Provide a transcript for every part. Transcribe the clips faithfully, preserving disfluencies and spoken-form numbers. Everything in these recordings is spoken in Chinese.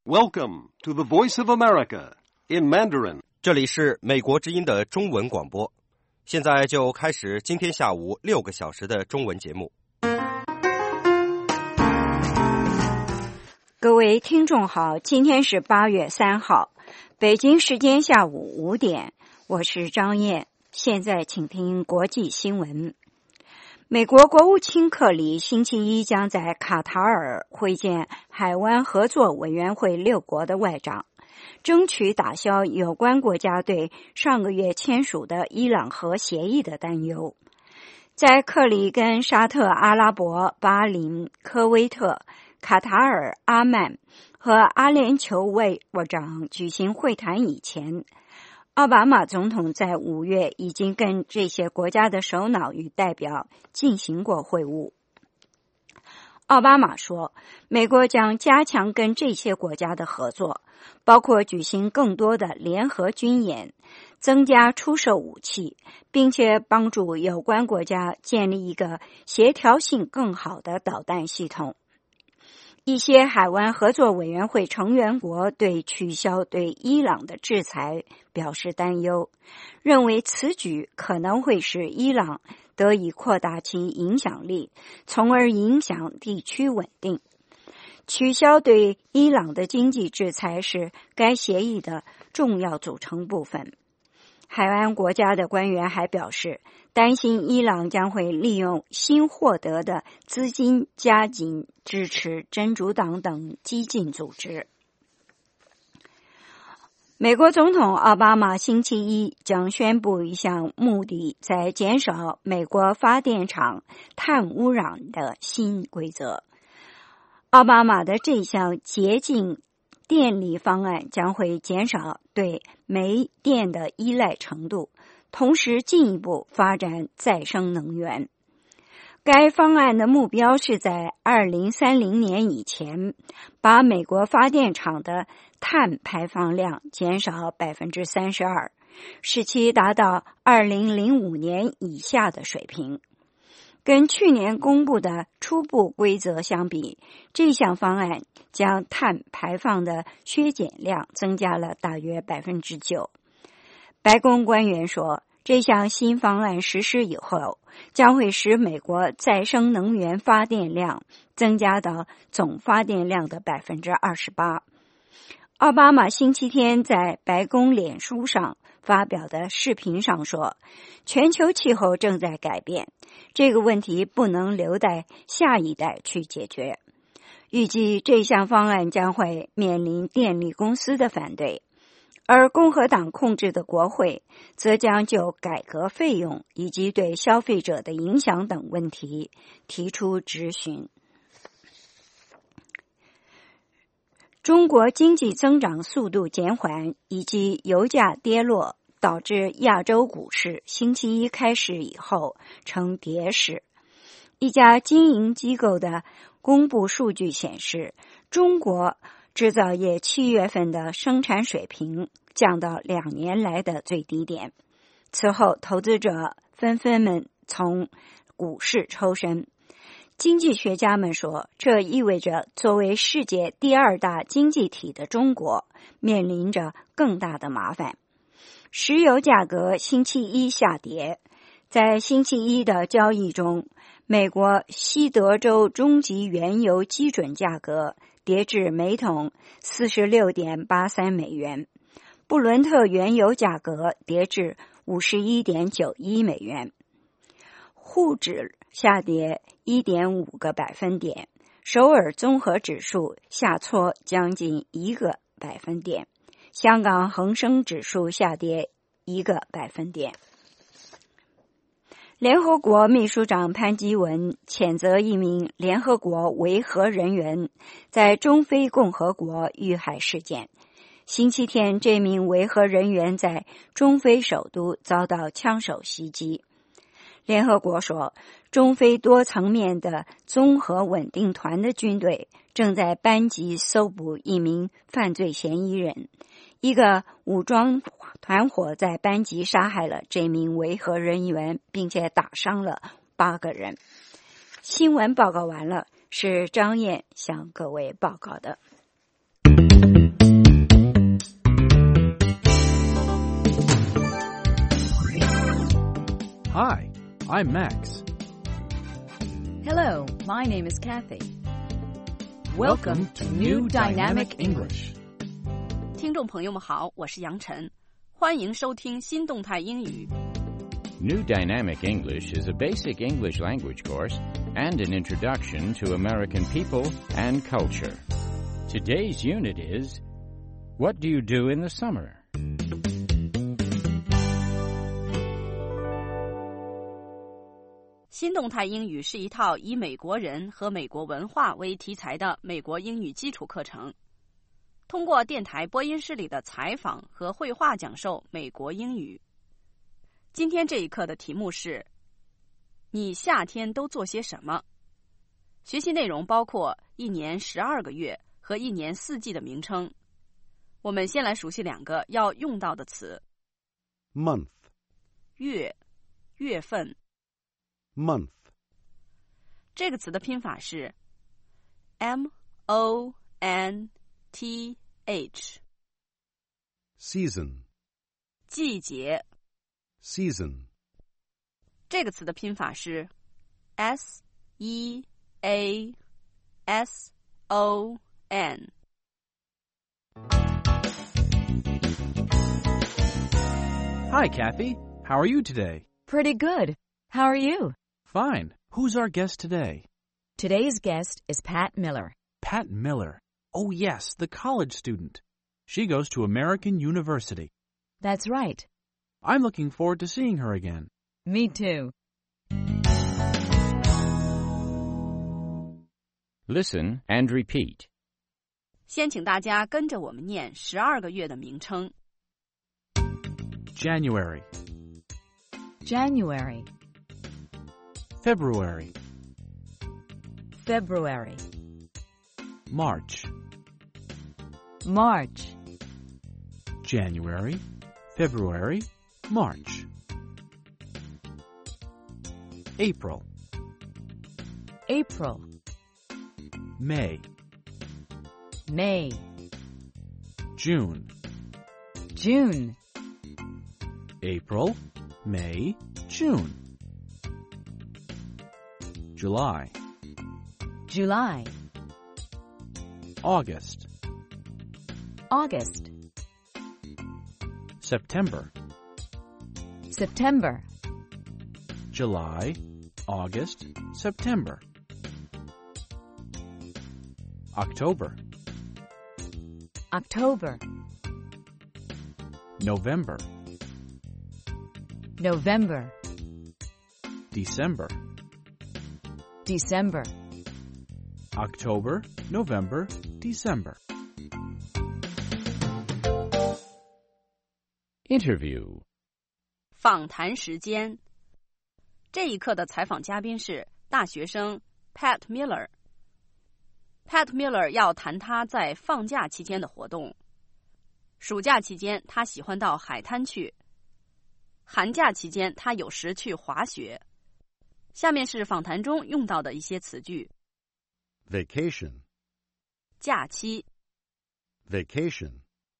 Welcome to the Voice of America in Mandarin. 这里是美国之音的中文广播，现在就开始今天下午六个小时的中文节目。 各位听众好，今天是八月三号，北京时间下午五点，我是张燕，现在请听国际新闻。美国国务卿克里星期一将在卡塔尔会见海湾合作委员会六国的外长，争取打消有关国家对上个月签署的伊朗核协议的担忧。在克里跟沙特阿拉伯、巴林、科威特、卡塔尔、阿曼和阿联酋外长举行会谈以前，奥巴马总统在五月已经跟这些国家的首脑与代表进行过会晤。奥巴马说，美国将加强跟这些国家的合作，包括举行更多的联合军演，增加出售武器，并且帮助有关国家建立一个协调性更好的导弹系统。一些海湾合作委员会成员国对取消对伊朗的制裁表示担忧，认为此举可能会使伊朗得以扩大其影响力，从而影响地区稳定。取消对伊朗的经济制裁是该协议的重要组成部分。海湾国家的官员还表示，担心伊朗将会利用新获得的资金加紧支持真主党等激进组织。美国总统奥巴马星期一将宣布一项目的在减少美国发电厂碳污染的新规则。奥巴马的这项洁净电力方案将会减少对煤电的依赖程度，同时进一步发展再生能源。该方案的目标是在二零三零年以前，把美国发电厂的碳排放量减少 百分之三十二， 使其达到二零零五年以下的水平。跟去年公布的初步规则相比，这项方案将碳排放的削减量增加了大约 百分之九。 白宫官员说，这项新方案实施以后，将会使美国再生能源发电量增加到总发电量的 百分之二十八。 奥巴马星期天在白宫脸书上发表的视频上说，全球气候正在改变，这个问题不能留待下一代去解决。预计这项方案将会面临电力公司的反对，而共和党控制的国会则将就改革费用以及对消费者的影响等问题提出质询。中国经济增长速度减缓以及油价跌落，导致亚洲股市星期一开市以后呈跌势。一家经营机构的公布数据显示，中国制造业七月份的生产水平降到两年来的最低点。此后，投资者纷纷们从股市抽身。经济学家们说，这意味着作为世界第二大经济体的中国面临着更大的麻烦。石油价格星期一下跌，在星期一的交易中，美国西德州中级原油基准价格跌至每桶 四十六点八三美元，布伦特原油价格跌至 五十一点九一美元。沪指下跌 一点五 个百分点，首尔综合指数下挫将近一个百分点，香港恒生指数下跌一个百分点。联合国秘书长潘基文谴责一名联合国维和人员在中非共和国遇害事件。星期天，这名维和人员在中非首都遭到枪手袭击。联合国说，中非多层面的综合稳定团的军队正在班吉搜捕一名犯罪嫌疑人。一个武装团伙在班吉杀害了这名维和人员，并且打伤了八个人。新闻报告完了，是张燕向各位报告的。 Hi, I'm Max. Hello, my name is Kathy. Welcome to New Dynamic English. 听众朋友们好，我是杨晨，欢迎收听新动态英语。 New Dynamic English is a basic English language course and an introduction to American people and culture. Today's unit is, What do you do in the summer? 新动态英语是一套以美国人和美国文化为题材的美国英语基础课程，通过电台播音室里的采访和绘画讲授美国英语。今天这一课的题目是你夏天都做些什么？学习内容包括一年十二个月和一年四季的名称。我们先来熟悉两个要用到的词。 Month. 月，月份。 Month. 这个词的拼法是 M O N T H. Season. 季节。 Season. 这个词的拼法是 S E A S O N. Hi, Kathy. How are you today? Pretty good. How are you? Fine. Who's our guest today? Today's guest is Pat Miller. Pat Miller. Oh, yes, the college student. She goes to American University. That's right. I'm looking forward to seeing her again. Me too. Listen and repeat. 先请大家跟着我们念十二个月的名称。 January, January, February, February, March, March, January, February, March. April, April, May, May, June, June, April, May, June. July, July, August, August, September, September, July, August, September. October, October, November, November, December. December. October, November, December. Interview. 访谈时间。这一课的采访嘉宾是大学生 Pat Miller。Pat Miller 要谈他在放假期间的活动。暑假期间，他喜欢到海滩去。寒假期间，他有时去滑雪。下面是访谈中用到的一些词句。 Vacation. 假期。 Vacation.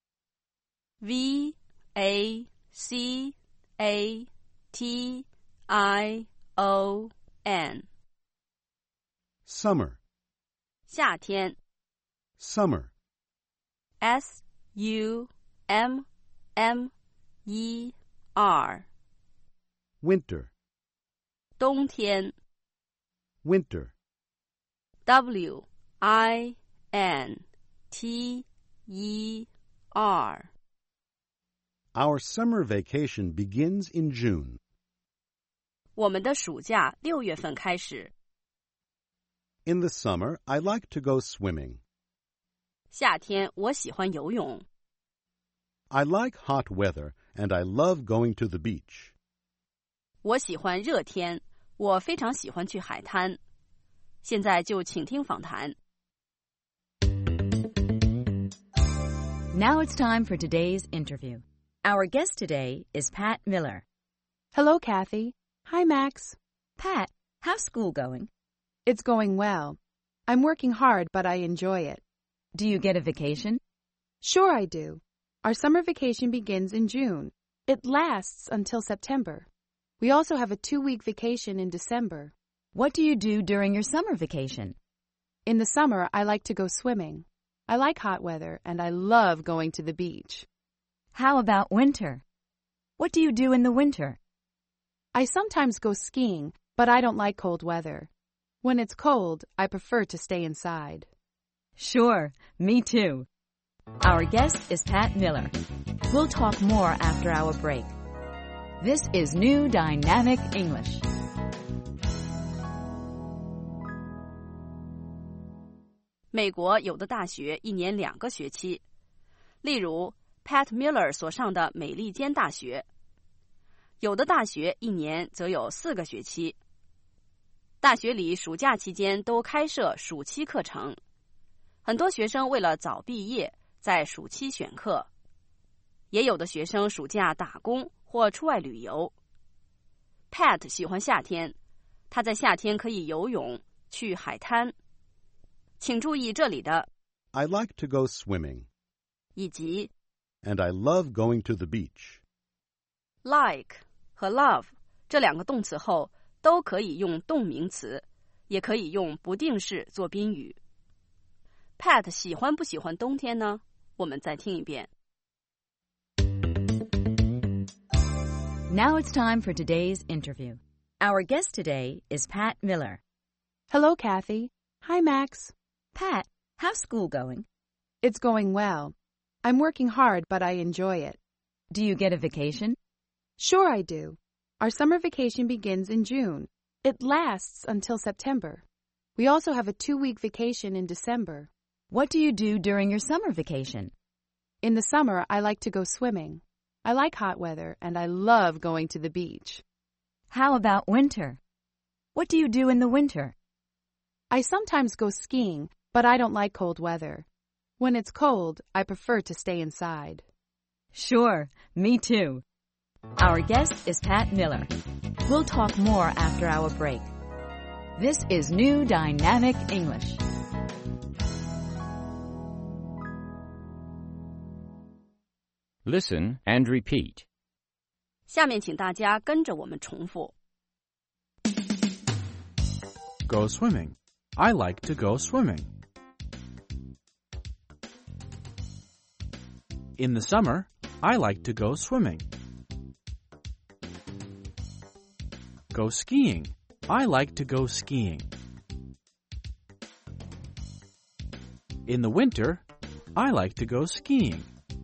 V A C A T I O N. Summer. 夏天。 Summer. S U M M E R. Winter. 冬天。 Winter. W I N T E R. Our summer vacation begins in June. 我们的暑假六月份开始。 In the summer, I like to go swimming. 夏天我喜欢游泳。 I like hot weather, and I love going to the beach. 我喜欢热天，我非常喜欢去海滩。现在就请听访谈。 Now it's time for today's interview. Our guest today is Pat Miller. Hello, Kathy. Hi, Max. Pat, how's school going? It's going well. I'm working hard, but I enjoy it. Do you get a vacation? Sure I do. Our summer vacation begins in June. It lasts until September. We also have a two-week vacation in December. What do you do during your summer vacation? In the summer, I like to go swimming. I like hot weather, and I love going to the beach. How about winter? What do you do in the winter? I sometimes go skiing, but I don't like cold weather. When it's cold, I prefer to stay inside. Sure, me too. Our guest is Pat Miller. We'll talk more after our break. This is New Dynamic English. 美国有的大学一年两个学期，例如 Pat Miller 所上的美利坚大学。有的大学一年则有四个学期。大学里暑假期间都开设暑期课程，很多学生为了早毕业，在暑期选课。也有的学生暑假打工或出外旅游。Pat 喜欢夏天，他在夏天可以游泳，去海滩。请注意这里的 I like to go swimming. 以及 And I love going to the beach. like 和 love 这两个动词后都可以用动名词，也可以用不定式做宾语。Pat 喜欢不喜欢冬天呢？我们再听一遍。 Now it's time for today's interview. Our guest today is Pat Miller. Hello, Kathy. Hi, Max. Pat, how's school going? It's going well. I'm working hard, but I enjoy it. Do you get a vacation? Sure I do. Our summer vacation begins in June. It lasts until September. We also have a two-week vacation in December. What do you do during your summer vacation? In the summer, I like to go swimming. I like hot weather, and I love going to the beach. How about winter? What do you do in the winter? I sometimes go skiing, but I don't like cold weather. When it's cold, I prefer to stay inside. Sure, me too. Our guest is Pat Miller. We'll talk more after our break. This is New Dynamic English. Listen and repeat. 下面请大家跟着我们重复。 Go swimming. I like to go swimming. In the summer, I like to go swimming. Go skiing. I like to go skiing. In the winter, I like to go skiing.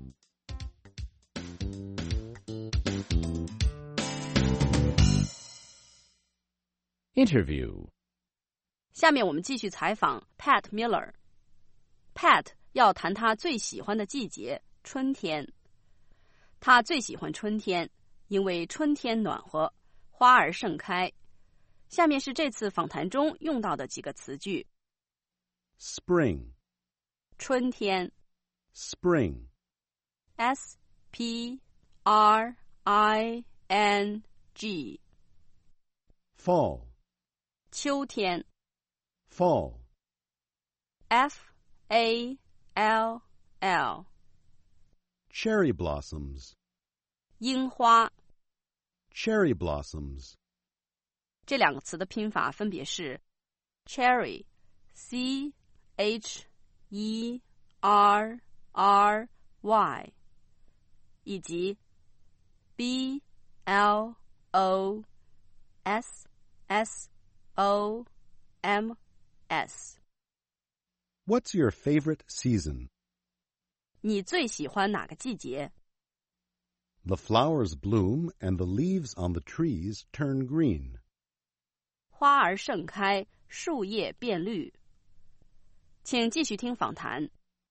Interview. 下面我们继续采访 Pat Miller。Pat 要谈他最喜欢的季节——春天。他最喜欢春天，因为春天暖和，花儿盛开。下面是这次访谈中用到的几个词句。 Spring. 春天 Spring. S P R I N G. Fall. 秋天 Fall. F A L L. Cherry blossoms. 樱花 Cherry blossoms. 这两个词的拼法分别是 cherry C H E R R Y 以及 B L O S S O M S. What's your favorite season? 你最喜欢哪个季节？ The flowers bloom and the leaves on the trees turn green. 花儿盛开，树叶变绿。请继续听访谈。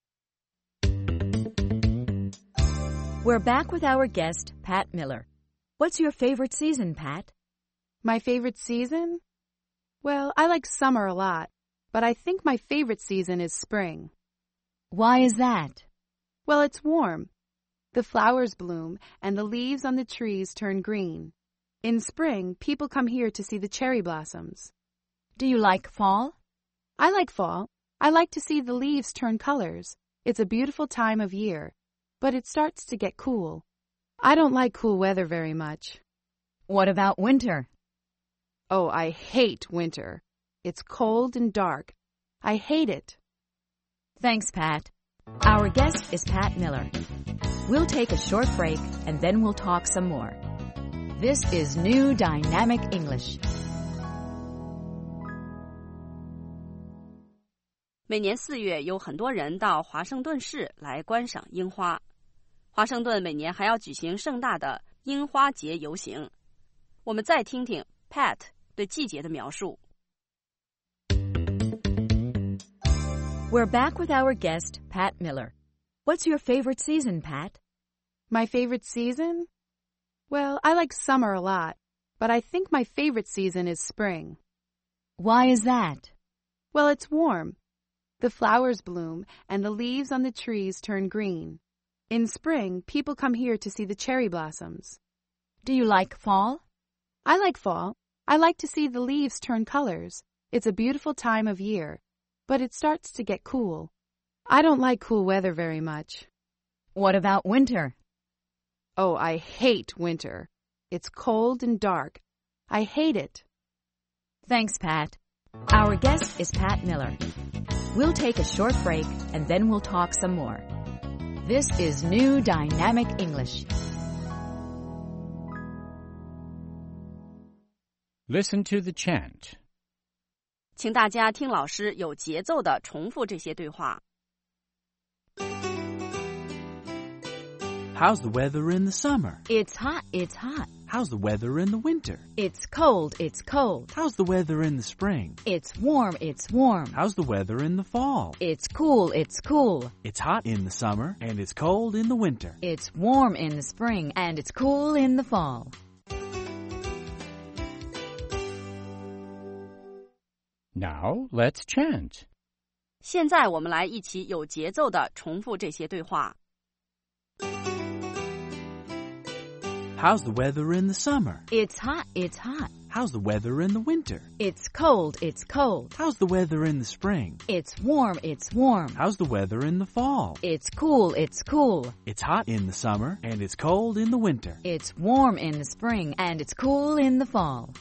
We're back with our guest, Pat Miller. What's your favorite season, Pat? My favorite season? Well, I like summer a lot, but I think my favorite season is spring. Why is that? Well, it's warm. The flowers bloom and the leaves on the trees turn green. In spring, people come here to see the cherry blossoms. Do you like fall? I like fall. I like to see the leaves turn colors. It's a beautiful time of year, but it starts to get cool. I don't like cool weather very much. What about winter? Oh, I hate winter. It's cold and dark. I hate it. Thanks, Pat. Our guest is Pat Miller. We'll take a short break and then we'll talk some more. This is New Dynamic English. 每年四月有很多人到华盛顿市来观赏樱花。华盛顿每年还要举行盛大的樱花节游行。我们再听听 Pat 对季节的描述。 We're back with our guest, Pat Miller. What's your favorite season, Pat? My favorite season? Well, I like summer a lot, but I think my favorite season is spring. Why is that? Well, it's warm. The flowers bloom and the leaves on the trees turn green. In spring, people come here to see the cherry blossoms. Do you like fall? I like fall. I like to see the leaves turn colors. It's a beautiful time of year, but it starts to get cool. I don't like cool weather very much. What about winter? Oh, I hate winter. It's cold and dark. I hate it. Thanks, Pat. Our guest is Pat Miller. We'll take a short break and then we'll talk some more. This is New Dynamic English. Listen to the chant. 请大家听老师有节奏地重复这些对话。 How's the weather in the summer? It's hot, it's hot. How's the weather in the winter? It's cold, it's cold. How's the weather in the spring? It's warm, it's warm. How's the weather in the fall? It's cool, it's cool. It's hot in the summer and it's cold in the winter. It's warm in the spring and it's cool in the fall. Now let's chant. 现在我们来一起有节奏地重复这些对话。 How's the weather in the summer? It's hot, it's hot. How's the weather in the winter? It's cold, it's cold. How's the weather in the spring? It's warm, it's warm. How's the weather in the fall? It's cool, it's cool. It's hot in the summer and it's cold in the winter. It's warm in the spring and it's cool in the fall.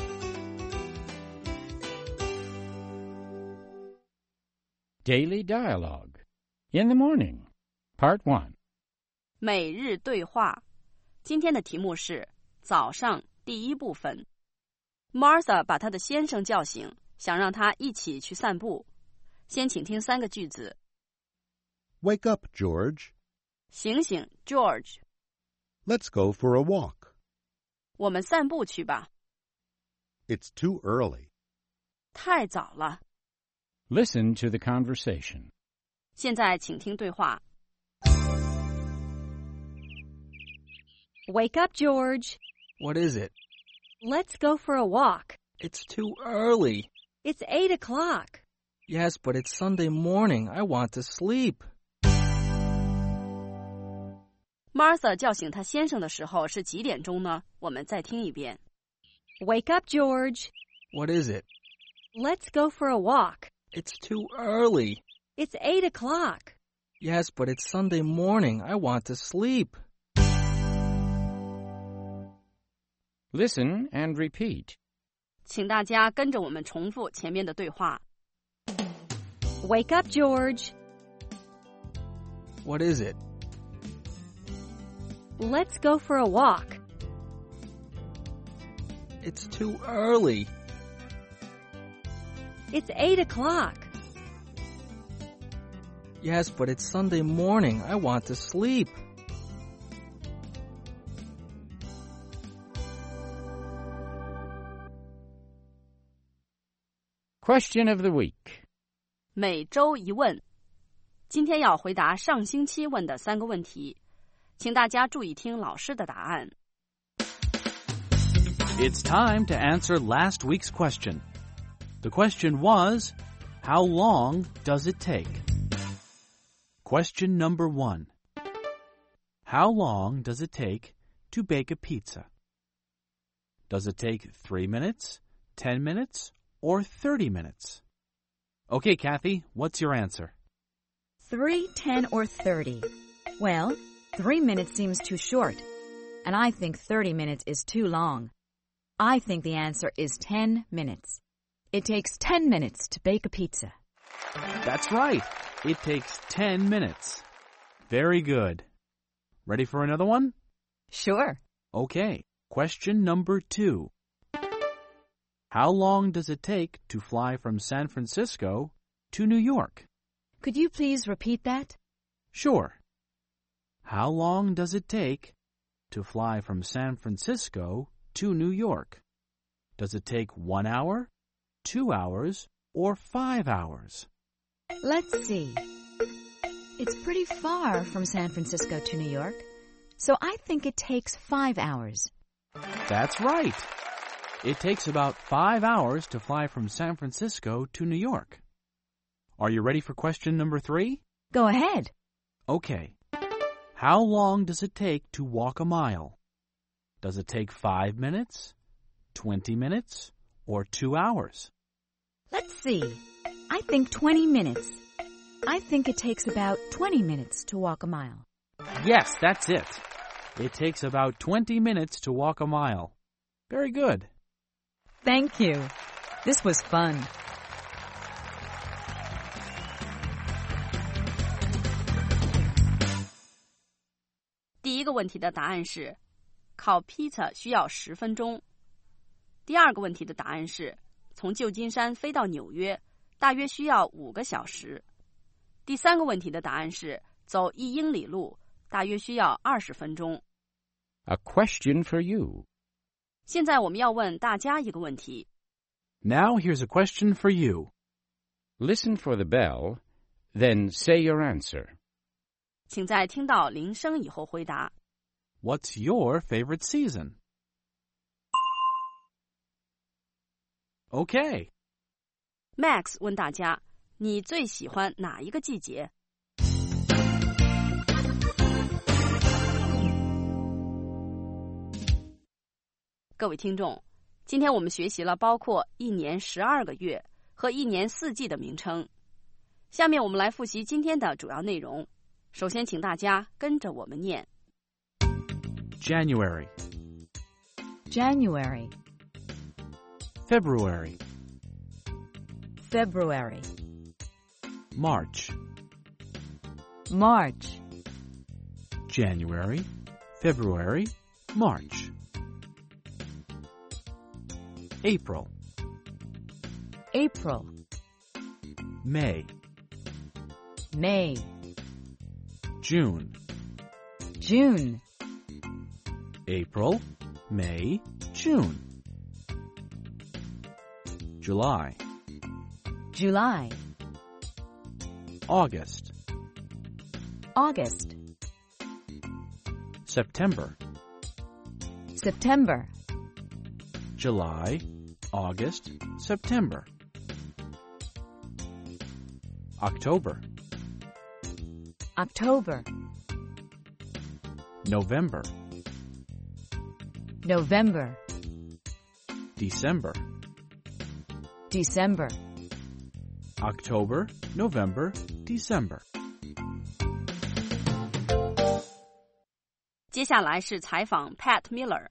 Daily Dialogue. In the morning. Part one. 每日对话。今天的题目是早上第一部分。Martha 把她的先生叫醒，想让他一起去散步。先请听三个句子。 Wake up, George. 醒醒 ，George。 Let's go for a walk. 我们散步去吧。 It's too early. 太早了。 Listen to the conversation. 现在请听对话。 Wake up, George. What is it? Let's go for a walk. It's too early. It's eight o'clock. Yes, but it's Sunday morning. I want to sleep. Martha 叫醒她先生的时候是几点钟呢？我们再听一遍。 Wake up, George. What is it? Let's go for a walk. It's too early. It's eight o'clock. Yes, but it's Sunday morning. I want to sleep. Listen and repeat. 请大家跟着我们重复前面的对话。 Wake up, George. What is it? Let's go for a walk. It's too early. It's eight o'clock. Yes, but it's Sunday morning. I want to sleep. Question of the week. 每周一问。今天要回答上星期问的三个问题，请大家注意听老师的答案。 It's time to answer last week's question. The question was, how long does it take? Question number one. How long does it take to bake a pizza? Does it take three minutes, ten minutes, or thirty minutes? Okay, Kathy, what's your answer? Three, ten, or thirty? Well, three minutes seems too short, and I think thirty minutes is too long. I think the answer is ten minutes. It takes ten minutes to bake a pizza. That's right. It takes ten minutes. Very good. Ready for another one? Sure. Okay. Question number two. How long does it take to fly from San Francisco to New York? Could you please repeat that? Sure. How long does it take to fly from San Francisco to New York? Does it take one hour, two hours, or five hours? Let's see. It's pretty far from San Francisco to New York, so I think it takes five hours. That's right. It takes about five hours to fly from San Francisco to New York. Are you ready for question number three? Go ahead. Okay. How long does it take to walk a mile? Does it take five minutes, twenty minutes, or two hours? Let's see. I think twenty minutes. I think it takes about twenty minutes to walk a mile. Yes, that's it. It takes about twenty minutes to walk a mile. Very good. Thank you. This was fun. 《第一个问题的答案是烤披萨需要十分钟。第二个问题的答案是从旧金山飞到纽约大约需要五个小时。第三个问题的答案是走一英里路大约需要二十分钟。 A question for you. 现在我们要问大家一个问题。 Now here's a question for you. Listen for the bell, then say your answer. 请在听到铃声以后回答。 What's your favorite season? Okay. Max 问大家，你最喜欢哪一个季节？各位听众，今天我们学习了包括一年十二个月和一年四季的名称。下面我们来复习今天的主要内容。首先，请大家跟着我们念。 January, January, February, February, March, March, January, February, March. April, April, May, May, June, June, April, May, June. July, July, August, August, September, September, July, August, September. October, October, November, November, December. December. October, November, December. 接下来是采访 Pat Miller。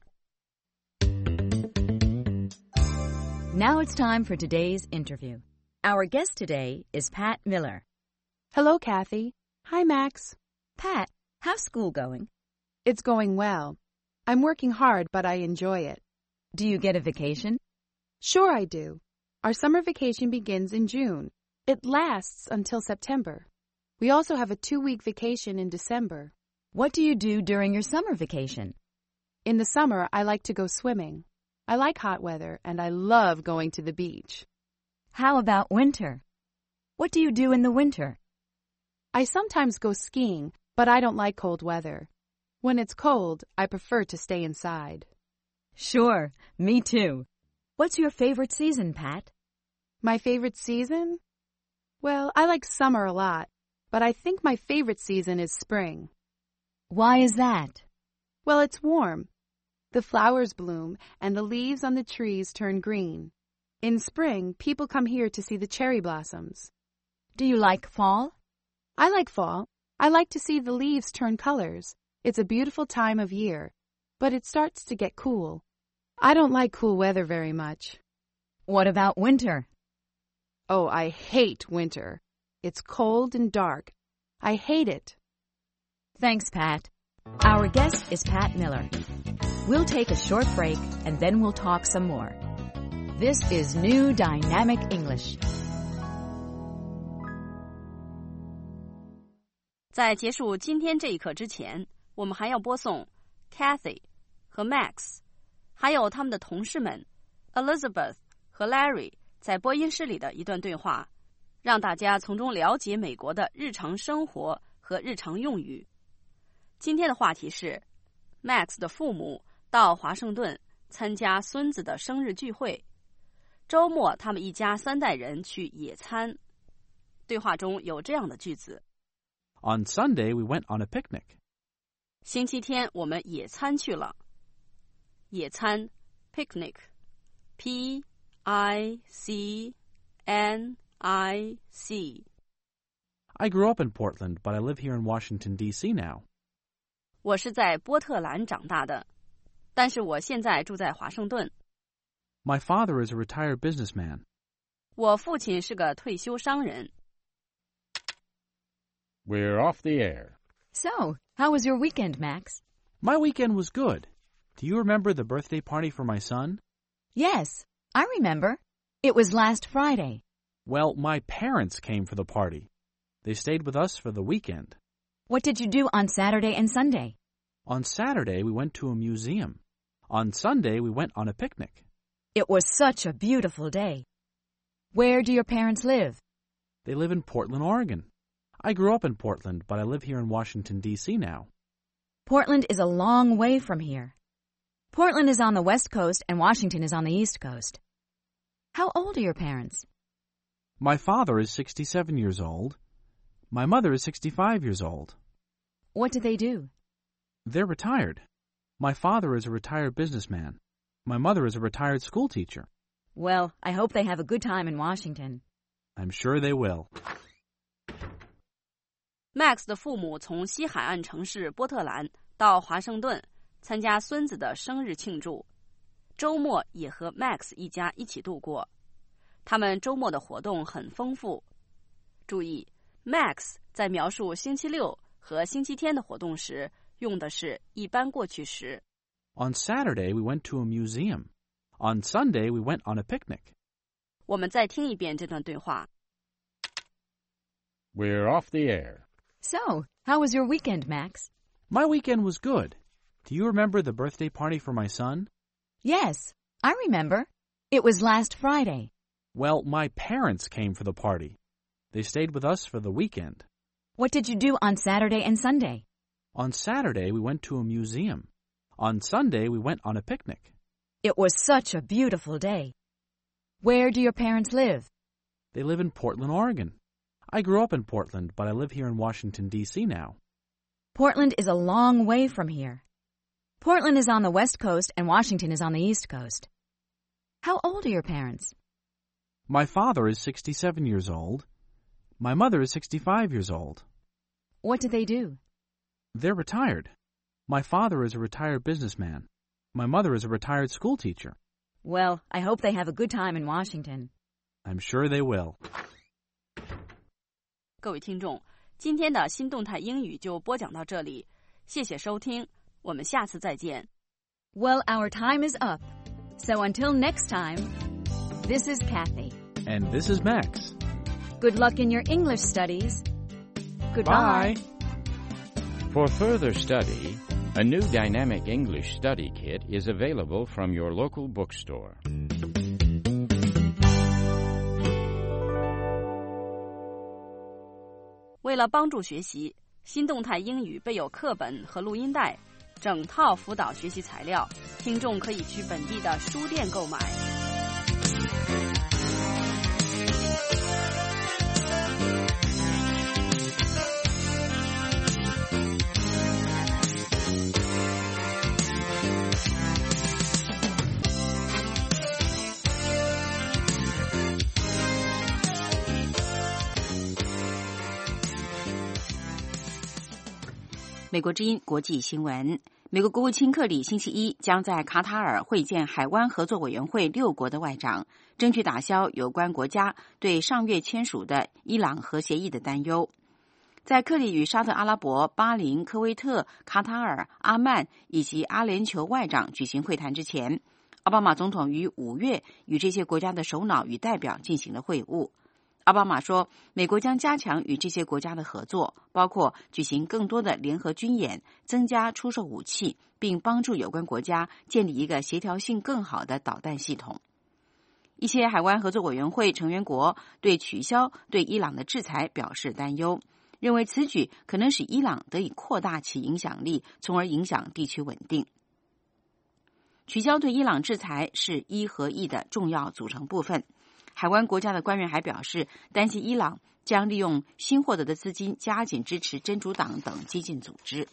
Now it's time for today's interview. Our guest today is Pat Miller. Hello, Kathy. Hi, Max. Pat, how's school going? It's going well. I'm working hard, but I enjoy it. Do you get a vacation? Sure I do. Our summer vacation begins in June. It lasts until September. We also have a two-week vacation in December. What do you do during your summer vacation? In the summer, I like to go swimming. I like hot weather, and I love going to the beach. How about winter? What do you do in the winter? I sometimes go skiing, but I don't like cold weather. When it's cold, I prefer to stay inside. Sure, me too. What's your favorite season, Pat? My favorite season? Well, I like summer a lot, but I think my favorite season is spring. Why is that? Well, it's warm. The flowers bloom and the leaves on the trees turn green. In spring, people come here to see the cherry blossoms. Do you like fall? I like fall. I like to see the leaves turn colors. It's a beautiful time of year, but it starts to get cool. I don't like cool weather very much. What about winter? Oh, I hate winter. It's cold and dark. I hate it. Thanks, Pat. Our guest is Pat Miller. We'll take a short break and then we'll talk some more. This is New Dynamic English. 在结束今天这一课之前，我们还要播送 Kathy 和 Max， 还有他们的同事们 Elizabeth 和 Larry 在播音室里的一段对话，让大家从中了解美国的日常生活和日常用语。今天的话题是 Max 的父母到华盛顿参加孙子的生日聚会，周末他们一家三代人去野餐。对话中有这样的句子 On Sunday, we went on a picnic. 星期天我们野餐去了。野餐 picnic P I C N I C I grew up in Portland, but I live here in Washington, D C now. 我是在波特兰长大的，但是我现在住在华盛顿。 My father is a retired businessman. 我父亲是个退休商人。 We're off the air. So, how was your weekend, Max? My weekend was good. Do you remember the birthday party for my son? Yes, I remember. It was last Friday. Well, my parents came for the party. They stayed with us for the weekend. What did you do on Saturday and Sunday? On Saturday, we went to a museum. On Sunday, we went on a picnic. It was such a beautiful day. Where do your parents live? They live in Portland, Oregon. I grew up in Portland, but I live here in Washington, D C now. Portland is a long way from here. Portland is on the West Coast and Washington is on the East Coast. How old are your parents? My father is sixty-seven years old. My mother is sixty-five years old. What do they do? They're retired. My father is a retired businessman. My mother is a retired school teacher. Well, I hope they have a good time in Washington. I'm sure they will. Max 的父母从西海岸城市波特兰到华盛顿参加孙子的生日庆祝，周末也和 Max 一家一起度过。他们周末的活动很丰富。注意 ，Max 在描述星期六和星期天的活动时用的是一般过去时。 On Saturday, we went to a museum. On Sunday, we went on a picnic. 我们再听一遍这段对话。 We're off the air. So, how was your weekend, Max? My weekend was good. Do you remember the birthday party for my son? Yes, I remember. It was last Friday. Well, my parents came for the party. They stayed with us for the weekend. What did you do on Saturday and Sunday? On Saturday, we went to a museum. On Sunday, we went on a picnic. It was such a beautiful day. Where do your parents live? They live in Portland, Oregon. I grew up in Portland, but I live here in Washington, D C now. Portland is a long way from here. Portland is on the West Coast and Washington is on the East Coast. How old are your parents? My father is sixty-seven years old. My mother is sixty-five years old. What do they do? They're retired. My father is a retired businessman. My mother is a retired school teacher. Well, I hope they have a good time in Washington. I'm sure they will. 各位听众，今天的新动态英语就播讲到这里，谢谢收听，我们下次再见。 Well, our time is up. So until next time, this is Kathy. And this is Max. Good luck in your English studies. Goodbye. Bye. For further study, a new Dynamic English Study Kit is available from your local bookstore. 为了帮助学习，新动态英语备有课本和录音带，整套辅导学习材料，听众可以去本地的书店购买。美国之音国际新闻美国国务卿克里星期一将在卡塔尔会见海湾合作委员会六国的外长，争取打消有关国家对上月签署的伊朗核协议的担忧。在克里与沙特阿拉伯、巴林、科威特、卡塔尔、阿曼以及阿联酋外长举行会谈之前，奥巴马总统于五月与这些国家的首脑与代表进行了会晤。奥巴马说，美国将加强与这些国家的合作，包括举行更多的联合军演，增加出售武器，并帮助有关国家建立一个协调性更好的导弹系统。一些海湾合作委员会成员国对取消对伊朗的制裁表示担忧，认为此举可能使伊朗得以扩大其影响力，从而影响地区稳定。取消对伊朗制裁是伊核议的重要组成部分。海湾国家的官员还表示，担心伊朗将利用新获得的资金加紧支持真主党等激进组织。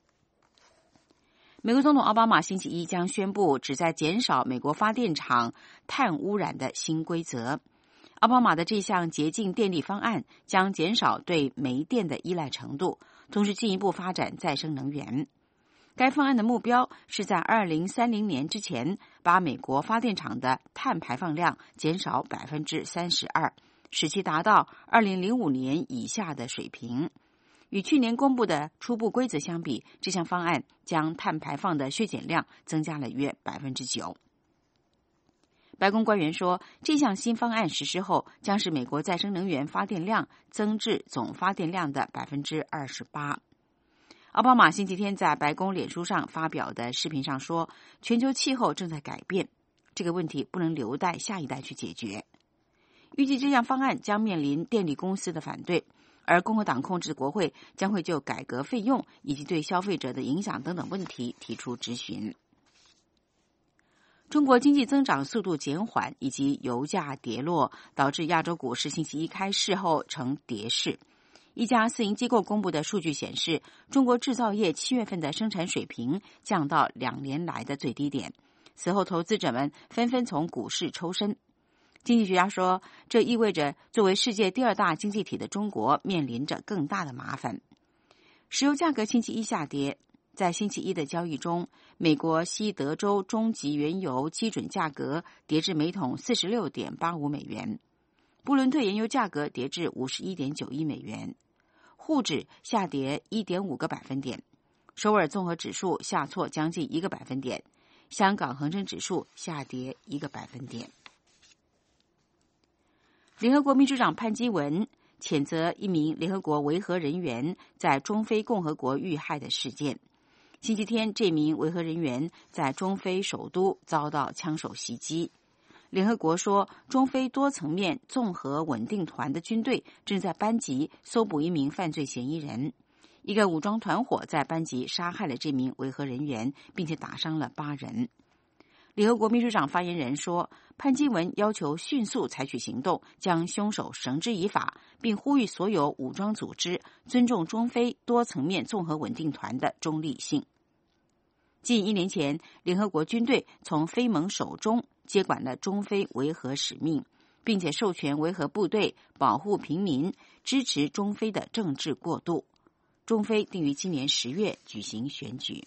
美国总统奥巴马星期一将宣布旨在减少美国发电厂碳污染的新规则。奥巴马的这项洁净电力方案将减少对煤电的依赖程度，同时进一步发展再生能源。该方案的目标是在二零三零年之前把美国发电厂的碳排放量减少 百分之三十二， 使其达到二零零五年以下的水平。与去年公布的初步规则相比，这项方案将碳排放的削减量增加了约 百分之九。白宫官员说，这项新方案实施后将使美国再生能源发电量增至总发电量的 百分之二十八。奥巴马星期天在白宫脸书上发表的视频上说，全球气候正在改变，这个问题不能留待下一代去解决。预计这项方案将面临电力公司的反对，而共和党控制的国会将会就改革费用以及对消费者的影响等等问题提出质询。中国经济增长速度减缓以及油价跌落，导致亚洲股市星期一开市后呈跌势。一家私营机构公布的数据显示，中国制造业七月份的生产水平降到两年来的最低点。此后，投资者们纷纷从股市抽身。经济学家说，这意味着作为世界第二大经济体的中国面临着更大的麻烦。石油价格星期一下跌，在星期一的交易中，美国西德州中级原油基准价格跌至每桶 四十六点八五美元，布伦特原油价格跌至 五十一点九一美元，沪指下跌 一点五个百分点，首尔综合指数下挫将近一个百分点，香港恒生指数下跌一个百分点。联合国秘书长潘基文谴责一名联合国维和人员在中非共和国遇害的事件。星期天，这名维和人员在中非首都遭到枪手袭击。联合国说，中非多层面综合稳定团的军队正在班吉搜捕一名犯罪嫌疑人。一个武装团伙在班吉杀害了这名维和人员，并且打伤了八人。联合国秘书长发言人说，潘基文要求迅速采取行动，将凶手绳之以法，并呼吁所有武装组织尊重中非多层面综合稳定团的中立性。近一年前，联合国军队从非盟手中接管了中非维和使命，并且授权维和部队保护平民，支持中非的政治过渡。中非定于今年十月举行选举。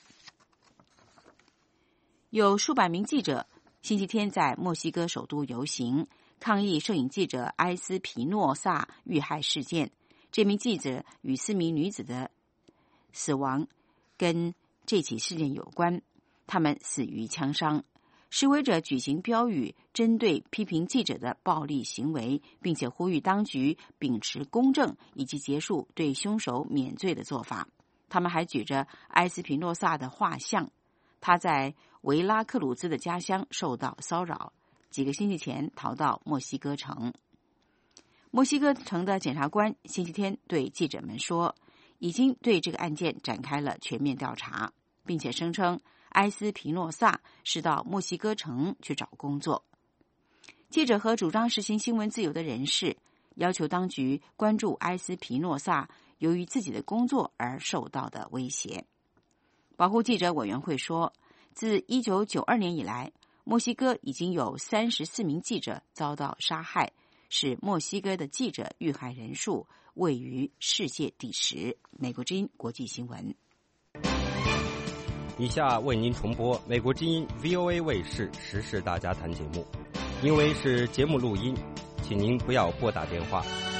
有数百名记者星期天在墨西哥首都游行，抗议摄影记者埃斯皮诺萨遇害事件。这名记者与四名女子的死亡跟这起事件有关，他们死于枪伤。示威者举行标语，针对批评记者的暴力行为，并且呼吁当局秉持公正以及结束对凶手免罪的做法。他们还举着埃斯皮诺萨的画像。他在维拉克鲁兹的家乡受到骚扰，几个星期前逃到墨西哥城。墨西哥城的检察官星期天对记者们说，已经对这个案件展开了全面调查，并且声称埃斯皮诺萨是到墨西哥城去找工作。记者和主张实行新闻自由的人士要求当局关注埃斯皮诺萨由于自己的工作而受到的威胁。保护记者委员会说，自一九九二年以来，墨西哥已经有三十四名记者遭到杀害，使墨西哥的记者遇害人数位于世界第十。美国之音国际新闻。 以下为您重播美国之音 V O A 卫视时事大家谈节目，因为是节目录音，请您不要拨打电话。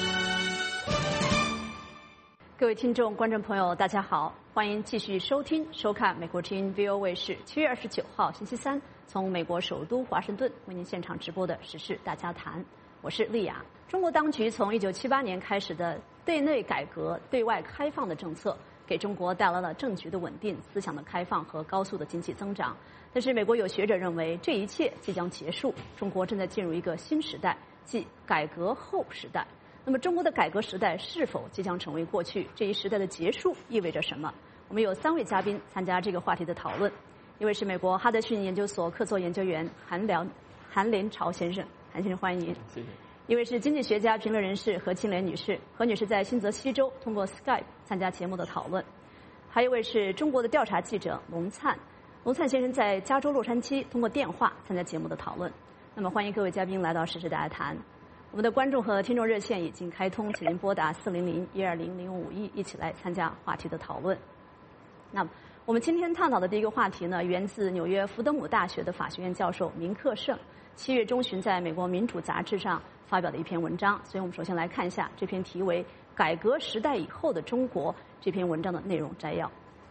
各位听众、观众朋友，大家好，欢迎继续收听、收看美国之音 V O A 卫视七月二十九号星期三从美国首都华盛顿为您现场直播的时事大家谈。我是丽雅。中国当局从一九七八年开始的对内改革、对外开放的政策，给中国带来了政局的稳定、思想的开放和高速的经济增长。但是，美国有学者认为，这一切即将结束，中国正在进入一个新时代，即改革后时代。那么，中国的改革时代是否即将成为过去？这一时代的结束意味着什么？我们有三位嘉宾参加这个话题的讨论。一位是美国哈德逊研究所客座研究员韩辽韩连朝先生，韩先生欢迎。 谢谢。 一位是经济学家、评论人士何清莲女士，何女士在新泽西州通过 Skype 参加节目的讨论。还有一位是中国的调查记者龙灿，龙灿先生在加州洛杉矶通过电话参加节目的讨论。那么欢迎各位嘉宾来到时事大家谈。我们的观众和听众热线已经开通，请您拨打四零零一二零零五一，一起来参加话题的讨论。那么我们今天探讨的第一个话题呢，源自纽约福德姆大学的法学院教授明克胜，七月中旬在美国民主杂志上发表的一篇文章。所以我们首先来看一下这篇题为《改革时代以后的中国》这篇文章的内容摘要。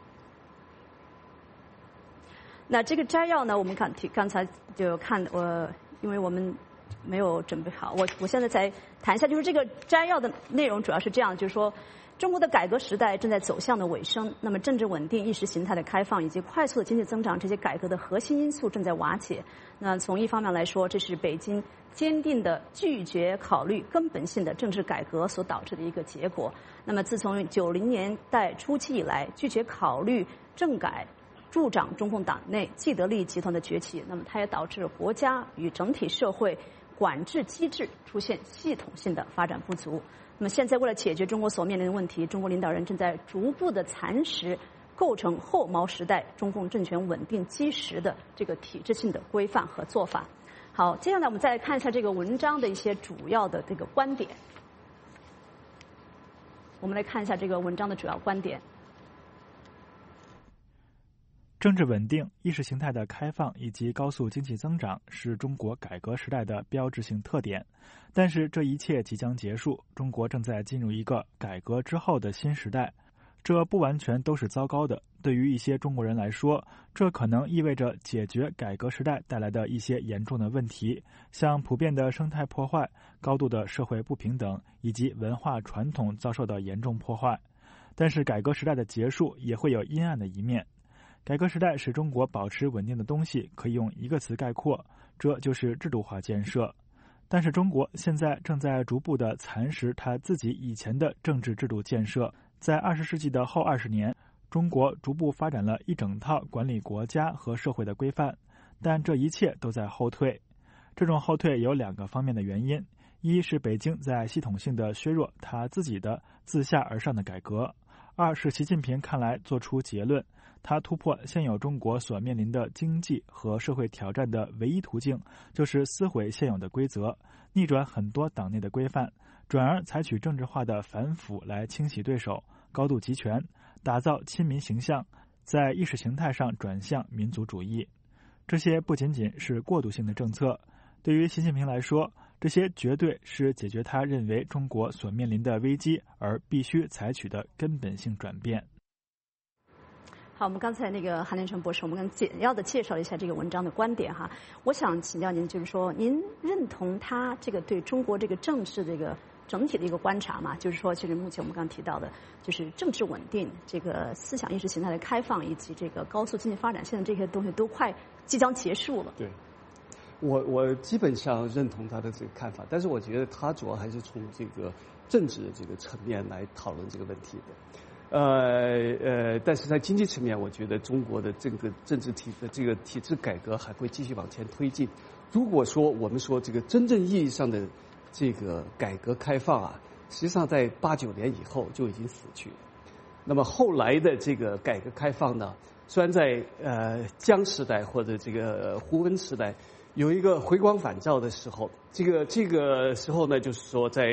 那这个摘要呢，我们刚刚才就看我，因为我们没有准备好，我我现在才谈一下，就是这个摘要的内容主要是这样，就是说中国的改革时代正在走向的尾声，那么政治稳定、意识形态的开放以及快速的经济增长，这些改革的核心因素正在瓦解。那从一方面来说，这是北京坚定的拒绝考虑根本性的政治改革所导致的一个结果。那么自从九零年代初期以来，拒绝考虑政改助长中共党内既得利益集团的崛起，那么它也导致了国家与整体社会管制机制出现系统性的发展不足。那么现在为了解决中国所面临的问题，中国领导人正在逐步的蚕食构成后毛时代中共政权稳定基石的这个体制性的规范和做法。好，接下来我们再看一下这个文章的一些主要的这个观点。我们来看一下这个文章的主要观点。 政治稳定、意识形态的开放以及高速经济增长是中国改革时代的标志性特点，但是这一切即将结束，中国正在进入一个改革之后的新时代。这不完全都是糟糕的，对于一些中国人来说，这可能意味着解决改革时代带来的一些严重的问题，像普遍的生态破坏、高度的社会不平等以及文化传统遭受的严重破坏。但是改革时代的结束也会有阴暗的一面。改革时代使中国保持稳定的东西可以用一个词概括，这就是制度化建设。但是中国现在正在逐步地蚕食它自己以前的政治制度建设。在二十世纪的后二十年，中国逐步发展了一整套管理国家和社会的规范，但这一切都在后退。这种后退有两个方面的原因，一是北京在系统性地削弱它自己的自下而上的改革，二是习近平看来做出结论，他突破现有中国所面临的经济和社会挑战的唯一途径，就是撕毁现有的规则，逆转很多党内的规范，转而采取政治化的反腐来清洗对手，高度集权，打造亲民形象，在意识形态上转向民族主义。这些不仅仅是过渡性的政策，对于习近平来说，这些绝对是解决他认为中国所面临的危机而必须采取的根本性转变。 好，我们刚才那个韩连成博士，我们刚简要的介绍了一下这个文章的观点哈。我想请教您，就是说，您认同他这个对中国这个政治这个整体的一个观察嘛？就是说，其实目前我们刚刚提到的，就是政治稳定、这个思想意识形态的开放以及这个高速经济发展，现在这些东西都快即将结束了。 对，我我基本上认同他的这个看法，但是我觉得他主要还是从这个政治的这个层面来讨论这个问题的。呃呃，但是在经济层面，我觉得中国的这个政治体的这个体制改革还会继续往前推进。如果说我们说这个真正意义上的这个改革开放啊，实际上在八九年以后就已经死去了。那么后来的这个改革开放呢，虽然在呃江时代或者这个胡温时代有一个回光返照的时候，这个这个时候呢，就是说在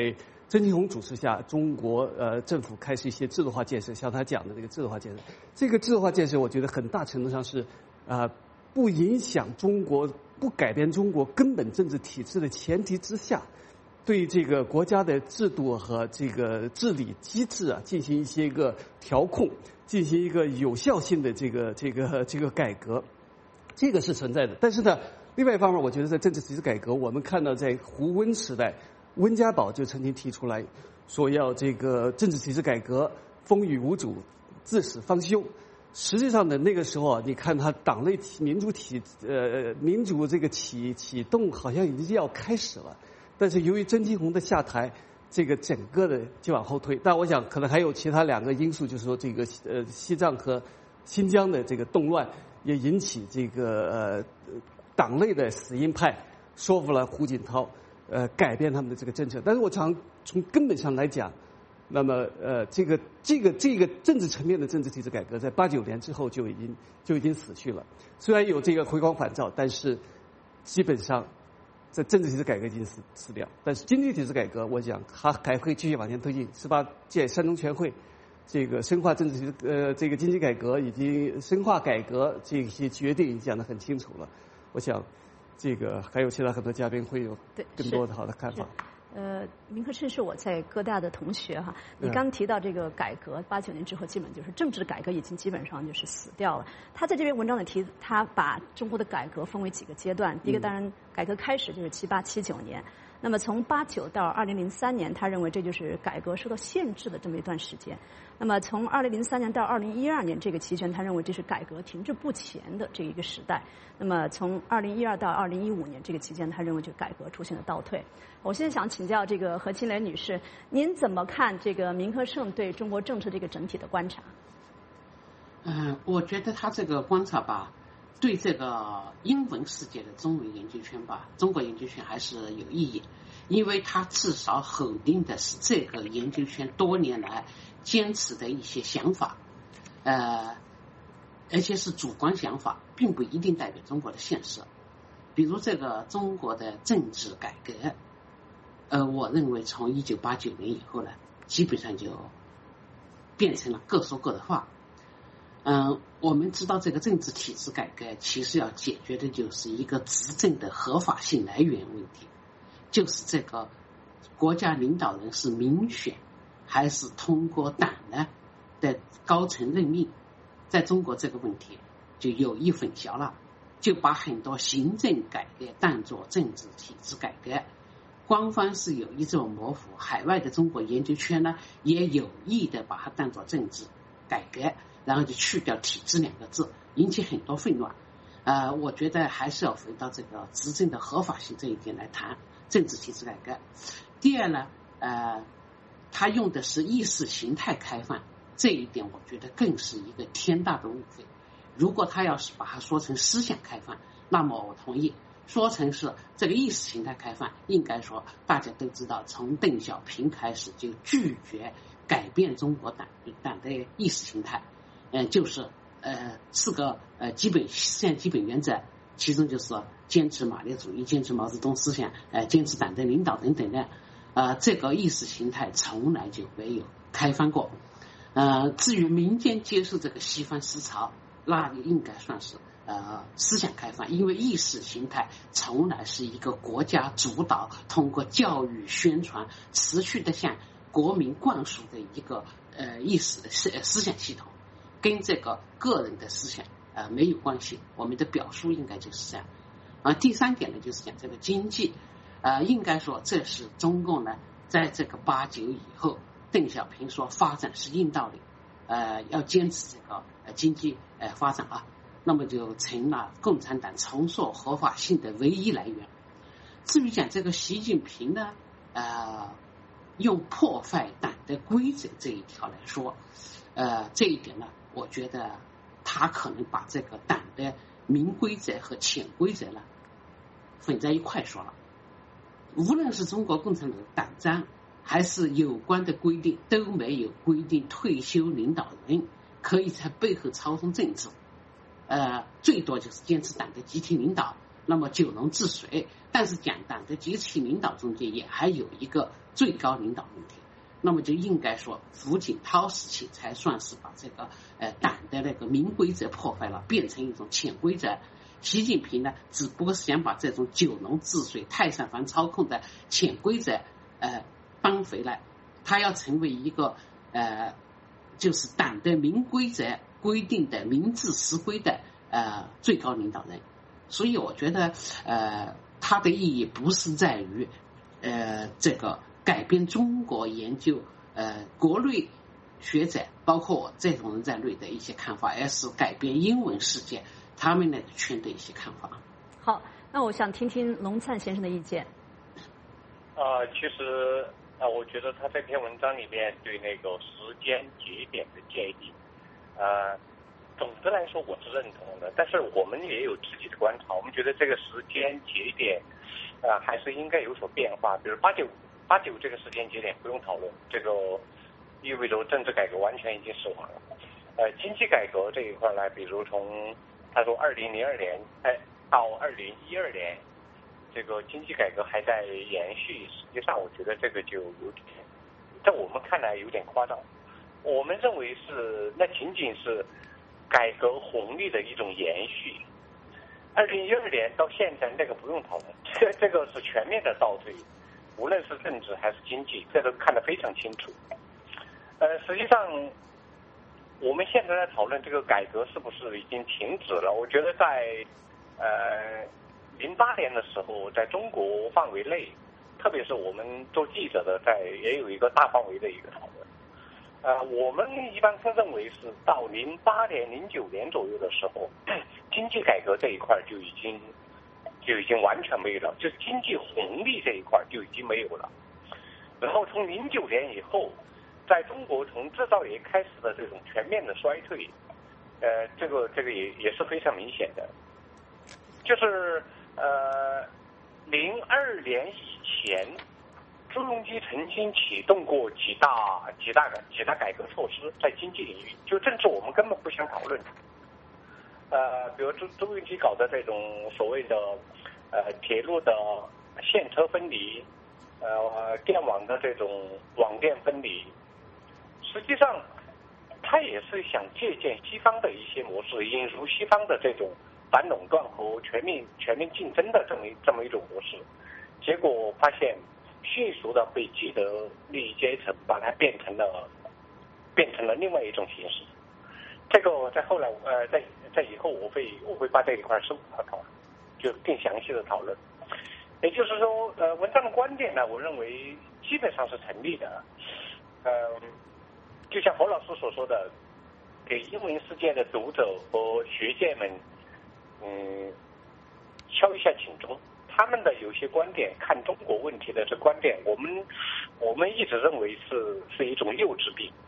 曾庆红主持下，中国呃政府开始一些制度化建设，像他讲的这个制度化建设，这个制度化建设，我觉得很大程度上是啊、呃、不影响中国、不改变中国根本政治体制的前提之下，对这个国家的制度和这个治理机制啊进行一些个调控，进行一个有效性的这个这个这个改革，这个是存在的。但是呢，另外一方面，我觉得在政治体制改革，我们看到在胡温时代。温家宝就曾经提出来说要这个政治体制改革，风雨无阻，自始方休。实际上呢，那个时候啊，你看他党内民主体呃民主这个启启动好像已经要开始了，但是由于曾庆红的下台，这个整个的就往后退。但我想可能还有其他两个因素，就是说这个呃西藏和新疆的这个动乱也引起这个呃党内的死硬派说服了胡锦涛。呃，改变他们的这个政策，但是我常从根本上来讲，那么呃，这个这个这个政治层面的政治体制改革，在八九年之后就已经就已经死去了。虽然有这个回光返照，但是基本上在政治体制改革已经死死掉。但是经济体制改革，我想它还会继续往前推进。十八届三中全会，这个深化政治体制呃这个经济改革以及深化改革这些决定讲得很清楚了。我想。这个还有其他很多嘉宾会有更多的好的看法。 呃，明克胜是我在哥大的同学哈，你刚提到这个改革，八九年之后基本就是政治改革已经基本上就是死掉了。他在这篇文章里提，他把中国的改革分为几个阶段，第一个当然改革开始就是七八七九年。那么从八九到二零零三年，他认为这就是改革受到限制的这么一段时间。那么从二零零三年到二零一二年这个期间，他认为这是改革停滞不前的这一个时代。那么从二零一二到二零一五年这个期间，他认为这个改革出现了倒退。我现在想请教这个何庆雷女士，您怎么看这个明克胜对中国政治这个整体的观察？ 嗯、呃，我觉得他这个观察吧。对这个英文世界的中文研究圈吧，中国研究圈还是有意义，因为它至少否定的是这个研究圈多年来坚持的一些想法，呃，而且是主观想法，并不一定代表中国的现实。比如这个中国的政治改革，呃，我认为从一九八九年以后呢，基本上就变成了各说各的话。嗯、呃，我们知道这个政治体制改革其实要解决的就是一个执政的合法性来源问题，就是这个国家领导人是民选还是通过党呢的高层任命，在中国这个问题就有意混淆了，就把很多行政改革当作政治体制改革。官方是有意这种模糊，海外的中国研究圈呢也有意的把它当作政治改革，然后就去掉体制两个字，引起很多混乱。呃，我觉得还是要回到这个执政的合法性这一点来谈政治体制改革。第二呢，呃，他用的是意识形态开放，这一点我觉得更是一个天大的误会。如果他要是把它说成思想开放，那么我同意；说成是这个意识形态开放，应该说大家都知道，从邓小平开始就拒绝改变中国党党的意识形态。呃，就是呃四个呃基本思想基本原则，其中就是坚持马列主义、坚持毛泽东思想、呃坚持党的领导等等的，呃这个意识形态从来就没有开放过。呃，至于民间接受这个西方思潮，那应该算是呃思想开放，因为意识形态从来是一个国家主导，通过教育宣传持续的向国民灌输的一个呃意识思思想系统。跟这个个人的思想呃没有关系，我们的表述应该就是这样。啊，第三点呢，就是讲这个经济，呃，应该说这是中共呢，在这个八九以后，邓小平说发展是硬道理，呃，要坚持这个呃经济呃发展啊，那么就成了共产党重塑合法性的唯一来源。至于讲这个习近平呢，呃，用破坏党的规则这一条来说，呃，这一点呢。我觉得他可能把这个党的明规则和潜规则呢混在一块说了。无论是中国共产党的党章还是有关的规定，都没有规定退休领导人可以在背后操纵政治，呃，最多就是坚持党的集体领导，那么九龙治水。但是讲党的集体领导中间也还有一个最高领导问题。那么就应该说，胡锦涛时期才算是把这个呃党的那个明规则破坏了，变成一种潜规则。习近平呢，只不过是想把这种九龙治水、太上皇操控的潜规则呃搬回来，他要成为一个呃就是党的明规则规定的明治实规的呃最高领导人。所以我觉得呃它的意义不是在于呃这个改变中国研究呃国内学者包括我这种人在内的一些看法，而是改变英文世界他们那个圈的一些看法。 好，那我想听听龙灿先生的意见。 呃，其实啊、呃，我觉得他这篇文章里面对那个时间节点的建议，呃，总的来说我是认同的，但是我们也有自己的观察，我们觉得这个时间节点，呃，还是应该有所变化。比如八九八九这个时间节点不用讨论，这个意味着政治改革完全已经死亡了。呃，经济改革这一块呢，比如从他说二零零二年哎到二零一二年。这个经济改革还在延续，实际上我觉得这个就有点，在我们看来有点夸张。我们认为是那仅仅是改革红利的一种延续。二零一二年到现在，这个不用讨论，这这个是全面的倒退，无论是政治还是经济，这都看得非常清楚。呃，实际上我们现在在讨论这个改革是不是已经停止了？我觉得在呃。零八年的时候，在中国范围内，特别是我们做记者的，在也有一个大范围的一个讨论。呃，我们一般是认为是到零八年、零九年左右的时候，经济改革这一块就已经就已经完全没有了，就经济红利这一块就已经没有了。然后从零九年以后，在中国从制造业开始的这种全面的衰退，呃，这个这个也也是非常明显的，就是。呃，零二年以前，朱镕基曾经启动过几大、几大、几大改革措施，在经济领域，就政治我们根本不想讨论。呃，比如朱朱镕基搞的这种所谓的呃铁路的线车分离，呃电网的这种网电分离，实际上他也是想借鉴西方的一些模式，引入西方的这种。反垄断和全面全面竞争的这么一这么一种模式，结果发现迅速的被既得利益阶层把它变成了变成了另外一种形式。这个在后来呃在在以后我会我会把这一块深入讨论，就更详细的讨论。也就是说，呃，文章的观点呢，我认为基本上是成立的。嗯、呃，就像侯老师所说的，给英文世界的读者和学界们。嗯，敲一下警钟，他们的有些观点，看中国问题的这观点，我们我们一直认为是是一种幼稚病。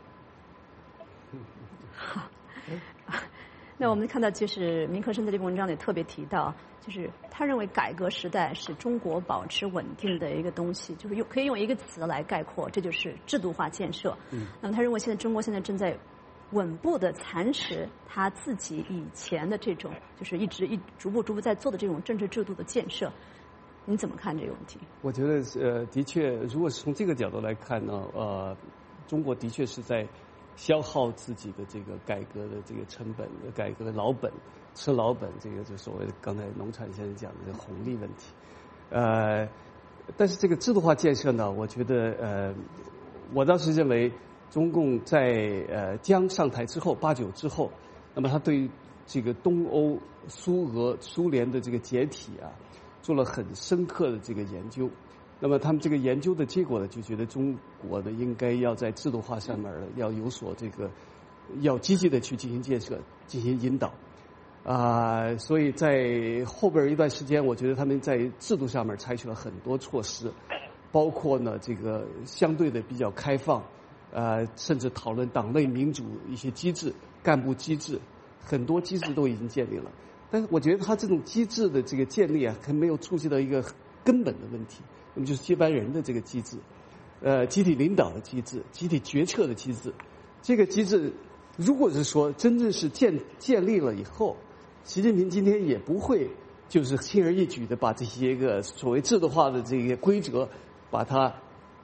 好，那我们看到，就是明克生在这篇文章里特别提到，就是他认为改革时代是中国保持稳定的一个东西，就是用可以用一个词来概括，这就是制度化建设。嗯，那么他认为现在中国现在正在。稳步的蚕食他自己以前的这种，就是一直一逐步逐步在做的这种政治制度的建设，你怎么看这个问题？ 我觉得呃，的确，如果是从这个角度来看呢，呃，中国的确是在消耗自己的这个改革的这个成本、改革的老本、吃老本，这个就所谓的刚才农产先生讲的这个红利问题。呃，但是这个制度化建设呢，我觉得呃，我倒是认为。中共在呃江上台之后，八九之后，那么他对这个东欧、苏俄、苏联的这个解体啊，做了很深刻的这个研究。那么他们这个研究的结果呢，就觉得中国呢应该要在制度化上面呢要有所这个，要积极的去进行建设、进行引导啊、呃。所以在后边一段时间，我觉得他们在制度上面采取了很多措施，包括呢这个相对的比较开放。呃，甚至讨论党内民主一些机制、干部机制，很多机制都已经建立了。但是我觉得他这种机制的这个建立啊，还没有触及到一个根本的问题，那么就是接班人的这个机制，呃，集体领导的机制、集体决策的机制。这个机制，如果是说真正是建建立了以后，习近平今天也不会就是轻而易举的把这些个所谓制度化的这个规则，把它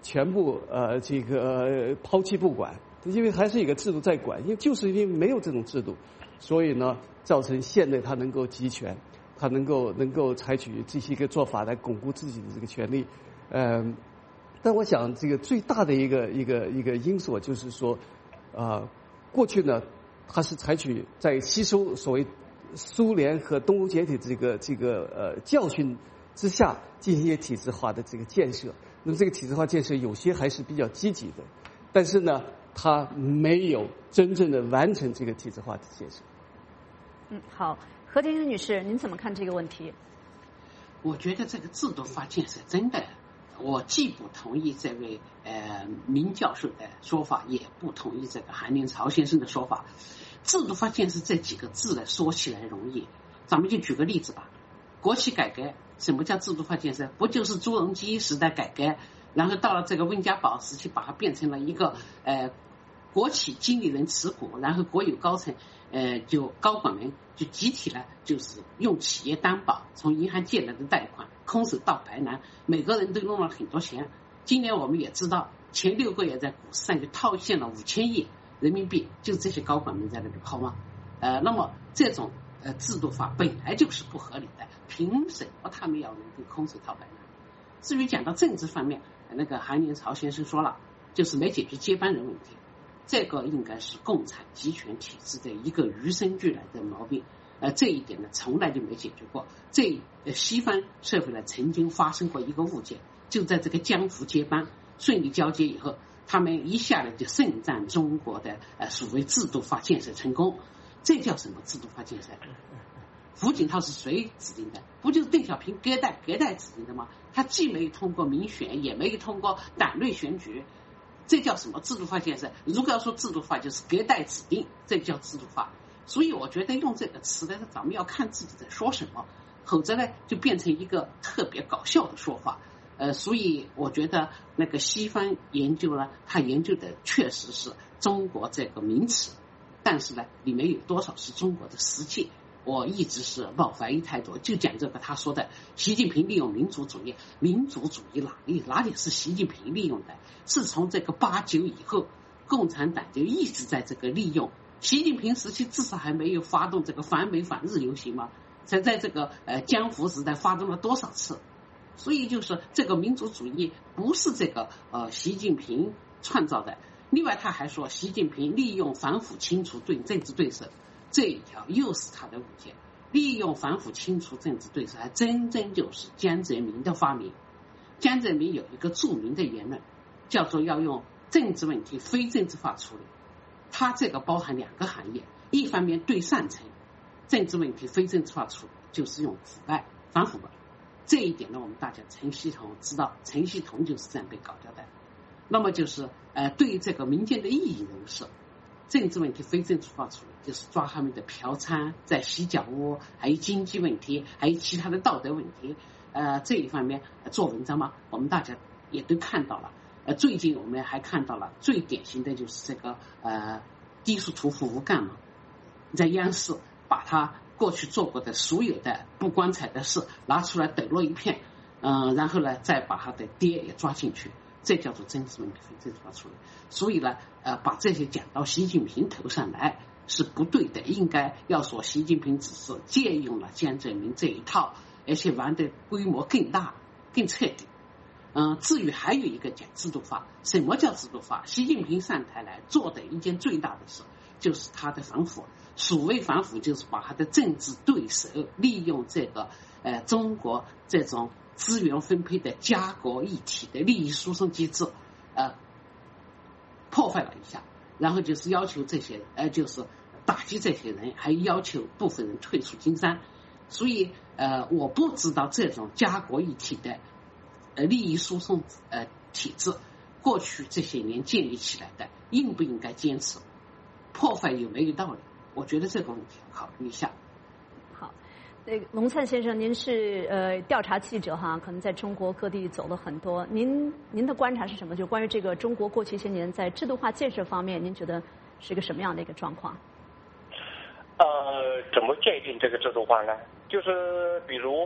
全部呃这个、呃、抛弃不管，因为还是一个制度在管，因为就是因为没有这种制度，所以呢造成现在他能够集权，他能够能够采取这些个做法来巩固自己的这个权利，嗯、呃，但我想这个最大的一个一个一个因素就是说，啊、呃，过去呢他是采取在吸收所谓苏联和东欧解体这个这个呃教训之下进行一些体制化的这个建设。那么这个体制化建设有些还是比较积极的，但是呢，它没有真正的完成这个体制化的建设。 嗯，好，何婷婷女士，您怎么看这个问题？ 我觉得这个制度化建设真的，我既不同意这位呃明教授的说法，也不同意这个韩连朝先生的说法。制度化建设这几个字呢，说起来容易，咱们就举个例子吧。国企改革，什么叫制度化建设？不就是朱镕基时代改革，然后到了这个温家宝时期，把它变成了一个呃国企经理人持股，然后国有高层呃就高管们就集体呢，就是用企业担保，从银行借来的贷款，空手道白拿，每个人都用了很多钱。今年我们也知道，前六个月在股市上就套现了五千亿人民币，就这些高管们在那里好吗？呃，那么这种呃制度化本来就是不合理的，凭什么他们要能够空手套白拿？至于讲到政治方面，那个韩连朝先生说了，就是没解决接班人问题，这个应该是共产集权体制的一个与生俱来的毛病。呃，这一点呢，从来就没解决过。这呃西方社会呢，曾经发生过一个误解，就在这个江湖接班顺利交接以后，他们一下来就盛赞中国的呃所谓制度化建设成功。这叫什么制度化建设？胡锦涛是谁指定的？不就是邓小平隔代隔代指定的吗？他既没有通过民选，也没有通过党内选举，这叫什么制度化建设？如果要说制度化，就是隔代指定，这叫制度化。所以我觉得用这个词呢，咱们要看自己在说什么，否则呢就变成一个特别搞笑的说法。呃，所以我觉得那个西方研究呢，他研究的确实是中国这个名词，但是呢，里面有多少是中国的实际？我一直是抱怀疑态度，就讲这个他说的，习近平利用民族主义，民族主义哪里哪里是习近平利用的？是从这个八九以后，共产党就一直在这个利用。习近平时期至少还没有发动这个反美反日游行吗？才在这个呃江湖时代发动了多少次？所以就是这个民族主义不是这个呃习近平创造的。另外他还说，习近平利用反腐清除对政治对手，这一条又是他的误解。利用反腐清除政治对手，还真正就是江泽民的发明。江泽民有一个著名的言论，叫做要用政治问题非政治化处理。他这个包含两个含义，一方面对上层政治问题非政治化处理，就是用腐败反腐败。这一点呢，我们大家陈锡同知道，陈锡同就是这样被搞掉的。那么就是呃，对于这个民间的异议人士，政治问题非政治化处理，就是抓他们的嫖娼、在洗脚屋，还有经济问题，还有其他的道德问题。呃，这一方面、呃、做文章嘛，我们大家也都看到了。呃，最近我们还看到了最典型的就是这个呃低俗屠夫吴干嘛，在央视把他过去做过的所有的不光彩的事拿出来抖落一片，嗯、呃，然后呢再把他的爹也抓进去，这叫做政治问题非政治化处理。所以呢，呃，把这些讲到习近平头上来是不对的，应该要说习近平只是借用了江泽民这一套，而且玩的规模更大、更彻底。嗯，至于还有一个讲制度化，什么叫制度化？习近平上台来做的一件最大的事，就是他的反腐。所谓反腐，就是把他的政治对手利用这个呃中国这种资源分配的家国一体的利益输送机制，呃破坏了一下，然后就是要求这些呃就是打击这些人，还要求部分人退出经商。所以呃我不知道这种家国一体的呃，利益输送呃体制，过去这些年建立起来的，应不应该坚持？破坏有没有道理？我觉得这个问题要考虑一下。 好，那个龙灿先生，您是呃调查记者哈，可能在中国各地走了很多，您您的观察是什么？就关于这个中国过去些年在制度化建设方面，您觉得是一个什么样的一个状况？ 呃，怎么界定这个制度化呢？就是比如。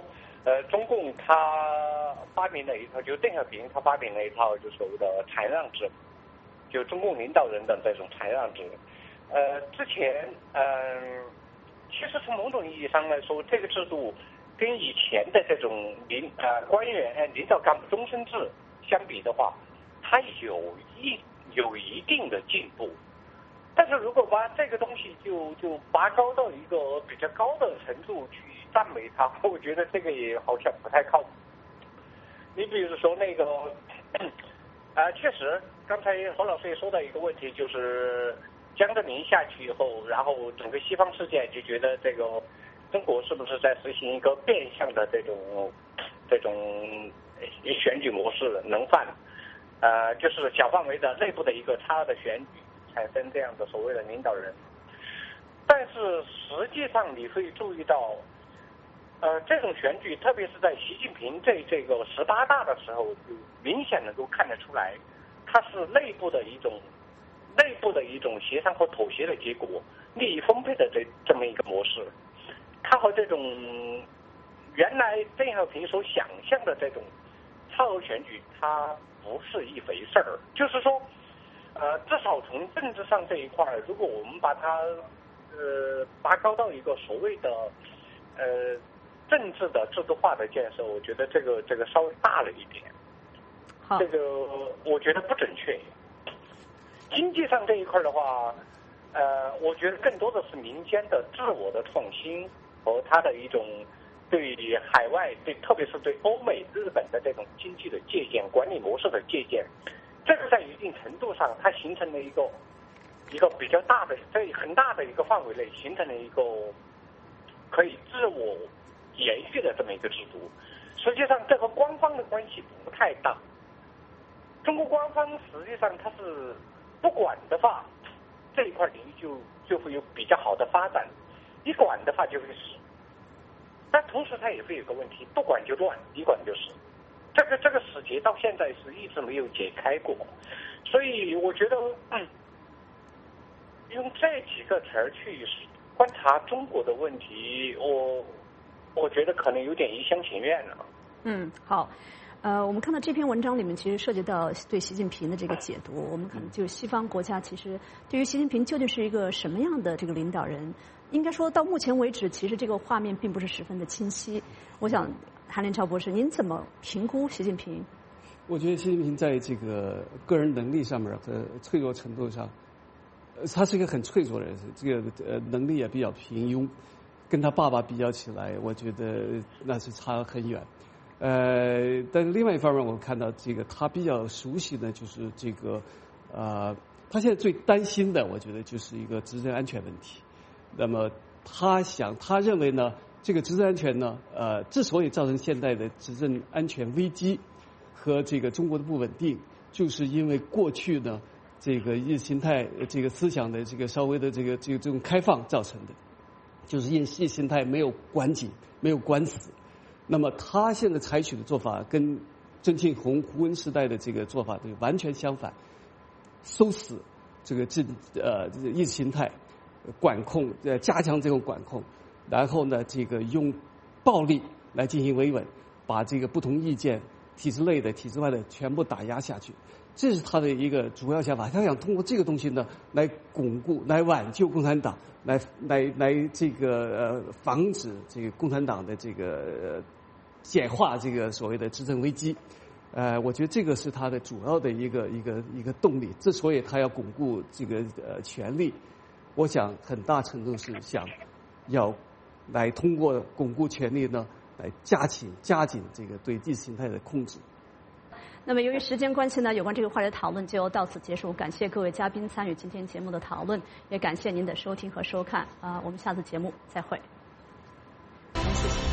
呃，中共他发明了一套，就邓小平他发明了一套，就所谓的禅让制，就中共领导人的这种禅让制。呃，之前嗯、呃，其实从某种意义上来说，这个制度跟以前的这种领呃官员领导干部终身制相比的话，它有一有一定的进步。但是如果把这个东西就就拔高到一个比较高的程度去赞美它，我觉得这个也好像不太靠谱。你比如说那个，啊，确实，刚才何老师也说到一个问题，就是江泽民下去以后，然后整个西方世界就觉得这个中国是不是在实行一个变相的这种这种选举模式，能犯，呃，就是小范围的内部的一个差的选举。产生这样的所谓的领导人，但是实际上你会注意到，呃，这种选举，特别是在习近平这这个十八大的时候，就明显能够看得出来，它是内部的一种内部的一种协商和妥协的结果，利益分配的这这么一个模式，它和这种原来邓小平所想象的这种超额选举，它不是一回事儿，就是说。呃，至少从政治上这一块，如果我们把它呃拔高到一个所谓的呃政治的制度化的建设，我觉得这个这个稍微大了一点。 好， 这个我觉得不准确。经济上这一块的话，呃，我觉得更多的是民间的自我的创新和它的一种对海外对特别是对欧美、日本的这种经济的借鉴、管理模式的借鉴。这个在一定程度上，它形成了一个一个比较大的，在很大的一个范围内形成了一个可以自我延续的这么一个制度。实际上，这和官方的关系不太大。中国官方实际上它是不管的话，这一块领域就就会有比较好的发展；一管的话就会死。但同时它也会有个问题，不管就乱，一管就死。这个这个死结到现在是一直没有解开过，所以我觉得，嗯，用这几个词儿去观察中国的问题，我我觉得可能有点一厢情愿了。 嗯，好，呃，我们看到这篇文章里面其实涉及到对习近平的这个解读，我们可能就西方国家其实对于习近平究竟是一个什么样的这个领导人，应该说到目前为止，其实这个画面并不是十分的清晰。我想。韩连超博士，您怎么评估习近平？ 我觉得习近平在这个个人能力上面和脆弱程度上，呃，他是一个很脆弱的人，这个呃能力也比较平庸，跟他爸爸比较起来，我觉得那是差很远。呃，但另外一方面，我看到这个他比较熟悉的就是这个，呃，他现在最担心的，我觉得就是一个执政安全问题。那么他想，他认为呢？这个执政安全呢，呃，之所以造成现在的执政安全危机和这个中国的不稳定，就是因为过去呢，这个意识形态这个思想的这个稍微的这个这个这种开放造成的，就是意识形态没有管紧，没有管死。那么他现在采取的做法跟曾庆红、胡温时代的这个做法对完全相反，收死这个这呃意识形态，管控呃加强这种管控。然后呢，这个用暴力来进行维稳，把这个不同意见、体制内的、体制外的全部打压下去，这是他的一个主要想法。他想通过这个东西呢，来巩固、来挽救共产党，来来来这个呃防止这个共产党的这个、呃、简化这个所谓的执政危机。呃，我觉得这个是他的主要的一个一个一个动力。之所以他要巩固这个呃权力，我想很大程度是想要。来通过巩固权力呢，来加紧加紧这个对意识形态的控制。 那么由于时间关系呢，有关这个话题的讨论就到此结束。感谢各位嘉宾参与今天节目的讨论，也感谢您的收听和收看啊、呃，我们下次节目再会。谢谢。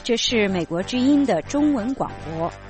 这是美国之音的中文广播。